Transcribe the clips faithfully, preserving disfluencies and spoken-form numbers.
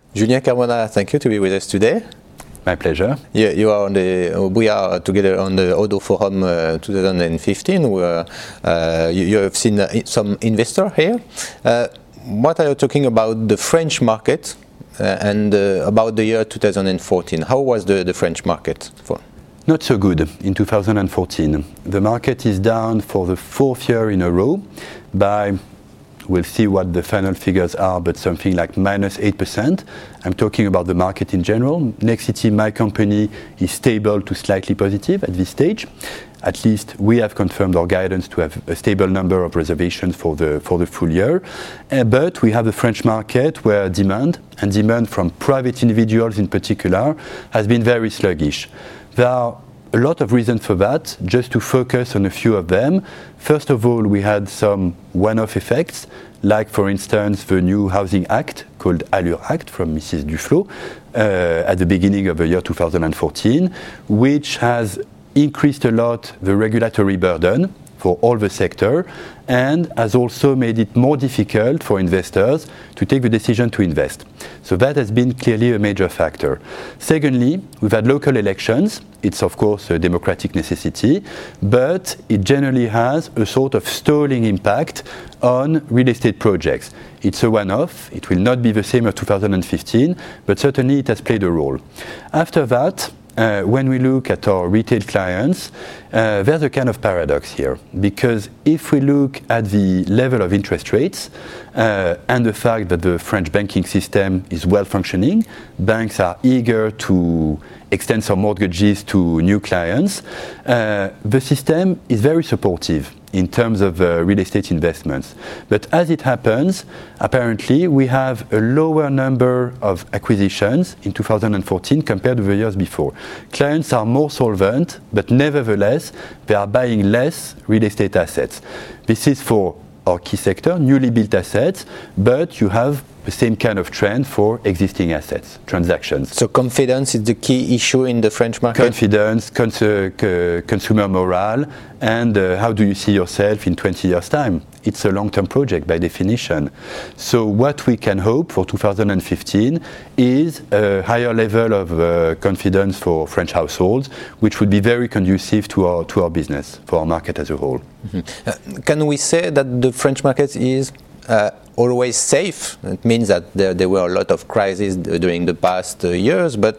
Julien Carbonara, thank you to be with us today. My pleasure. You, you are on the. We are together on the Odo Forum uh, twenty fifteen. Where uh, you, you have seen uh, some investor here. Uh, what are you talking about the French market uh, and uh, about the year two thousand fourteen? How was the, the French market for? Not so good in two thousand fourteen. The market is down for the fourth year in a row by, we'll see what the final figures are, but something like minus eight percent. I'm talking about the market in general. Nexity, my company, is stable to slightly positive at this stage. At least we have confirmed our guidance to have a stable number of reservations for the for the full year. Uh, but we have the French market where demand, and demand from private individuals in particular, has been very sluggish. There are a lot of reasons for that, just to focus on a few of them. First of all, we had some one-off effects, like for instance the new Housing Act called Allure Act from Missus Duflot uh, at the beginning of the year two thousand fourteen, which has increased a lot the regulatory burden for all the sector and has also made it more difficult for investors to take the decision to invest. So that has been clearly a major factor. Secondly, we've had local elections. It's of course a democratic necessity, but it generally has a sort of stalling impact on real estate projects. It's a one-off. It will not be the same as two thousand fifteen, but certainly it has played a role. After that, Uh, when we look at our retail clients, uh, there's a kind of paradox here, because if we look at the level of interest rates uh, and the fact that the French banking system is well functioning, banks are eager to extend some mortgages to new clients, uh, the system is very supportive in terms of uh, real estate investments. But as it happens, apparently we have a lower number of acquisitions in two thousand fourteen compared to the years before. Clients are more solvent, but nevertheless, they are buying less real estate assets. This is for our key sector, newly built assets, but you have the same kind of trend for existing assets, transactions. So confidence is the key issue in the French market? Confidence, cons- uh, consumer morale, and uh, how do you see yourself in twenty years' time? It's a long-term project by definition. So what we can hope for two thousand fifteen is a higher level of uh, confidence for French households, which would be very conducive to our, to our business, for our market as a whole. Mm-hmm. Uh, can we say that the French market is Uh, always safe? It means that there, there were a lot of crises during the past uh, years, but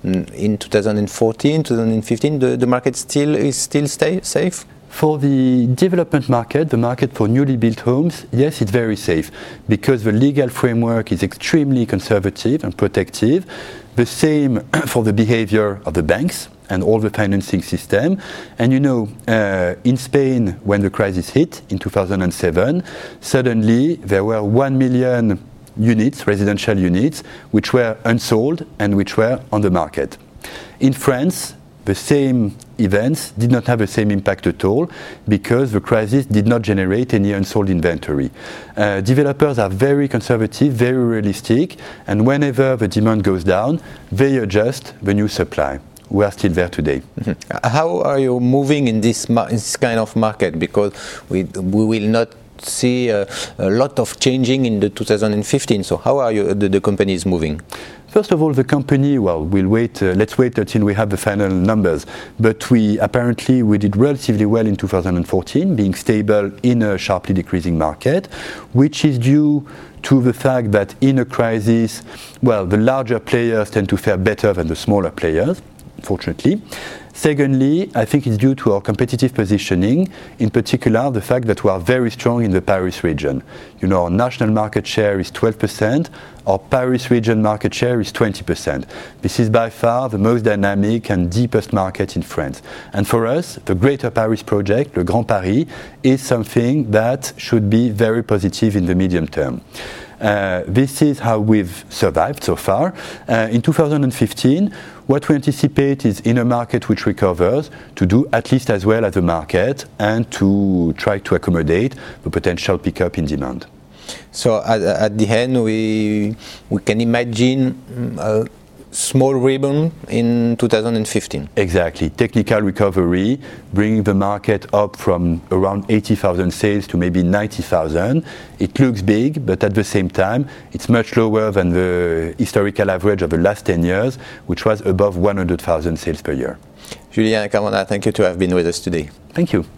in two thousand fourteen, two thousand fifteen, the, the market still is still stay safe? For the development market, the market for newly built homes, yes, it's very safe, because the legal framework is extremely conservative and protective. The same for the behavior of the banks and all the financing system. And you know, uh, in Spain, when the crisis hit in two thousand seven, suddenly there were one million units, residential units, which were unsold and which were on the market. In France, the same events did not have the same impact at all, because the crisis did not generate any unsold inventory. Uh, developers are very conservative, very realistic, and whenever the demand goes down, they adjust the new supply. We are still there today. Mm-hmm. How are you moving in this, in this kind of market? Because we, we will not see a, a lot of changing in the two thousand fifteen. So how are you, the, the company is moving? First of all, the company, well, we'll wait, uh, let's wait until we have the final numbers. But we apparently, we did relatively well in two thousand fourteen, being stable in a sharply decreasing market, which is due to the fact that in a crisis, well, the larger players tend to fare better than the smaller players, fortunately. Secondly, I think it's due to our competitive positioning, in particular the fact that we are very strong in the Paris region. You know, our national market share is twelve percent, our Paris region market share is twenty percent. This is by far the most dynamic and deepest market in France. And for us, the Greater Paris project, Le Grand Paris, is something that should be very positive in the medium term. Uh, this is how we've survived so far. Uh, in two thousand fifteen, what we anticipate is in a market which recovers to do at least as well as the market and to try to accommodate the potential pickup in demand. So at, at the end, we we can imagine a small rebound in two thousand fifteen. Exactly. Technical recovery, bringing the market up from around eighty thousand sales to maybe ninety thousand. It looks big, but at the same time, it's much lower than the historical average of the last ten years, which was above one hundred thousand sales per year. Julien Carmona, thank you to have been with us today. Thank you.